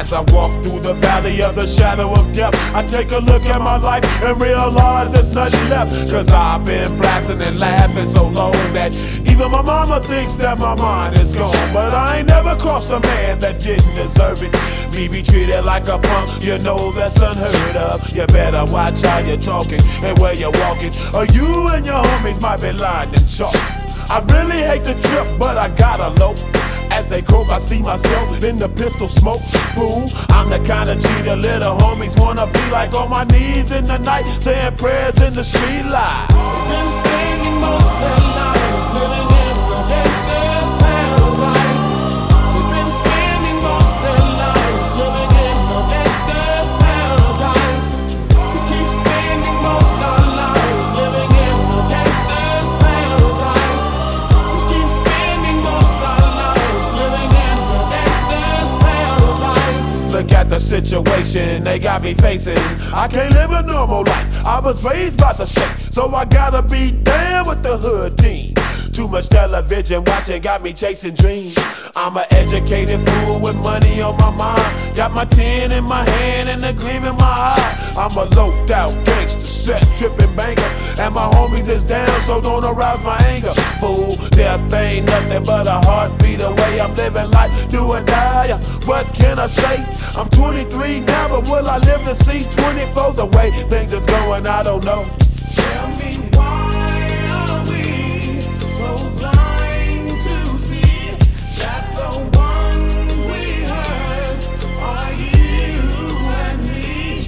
As I walk through the valley of the shadow of death, I take a look at my life and realize there's nothing left. Cause I've been blasting and laughing so long that even my mama thinks that my mind is gone. But I ain't never crossed a man that didn't deserve it. Me be treated like a punk, you know that's unheard of. You better watch how you're talking and where you're walking, or you and your homies might be lying in chalk. I really hate the trip, but I gotta low. As they croak, I see myself in the pistol smoke. Fool, I'm the kind of G the little homies wanna be like, on my knees in the night, saying prayers in the street light. Been spending most of their lives living in the gangster's paradise. We've been spending most of their lives living in the gangster's paradise. We keep spending most of our lives living in the gangster's paradise. We keep spending most of our lives living in the gangster's paradise. Look at the situation they got me facing. I can't live a normal life. I was raised by the state, so I gotta be down with the hood team. Too much television watching got me chasing dreams. I'm an educated fool with money on my mind. Got my tin in my hand and a gleam in my eye. I'm a loped out gangster, set tripping banker, and my homies is down, so don't arouse my anger. Fool, death ain't nothing but a heartbeat away. I'm living life, do or die. What can I say? I'm 23 now, but will I live to see 24? The way things is going, I don't know. Tell me, why are we so blind to see that the ones we hurt are you and me?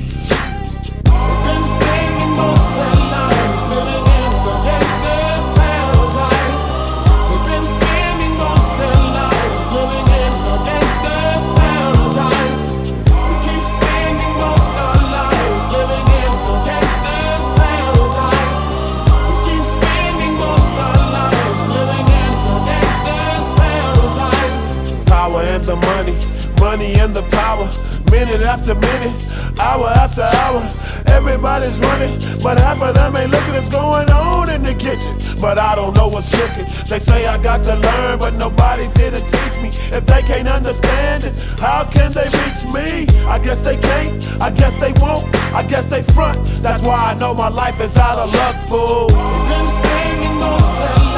We've been spending most of our lives living in the gangster's paradise. We've been spending most of our lives living in the gangster's paradise. We keep spending most of our lives living in the gangster's paradise. We keep spending most of our lives living in the gangster's paradise. Power and the money, money and the power. Minute after minute, hour after hour, everybody's running, but half of them ain't looking what's going on in the kitchen. But I don't know what's cooking. They say I got to learn, but nobody's here to teach me. If they can't understand it, how can they reach me? I guess they can't, I guess they won't, I guess they front. That's why I know my life is out of luck, fool. We've been spending most of our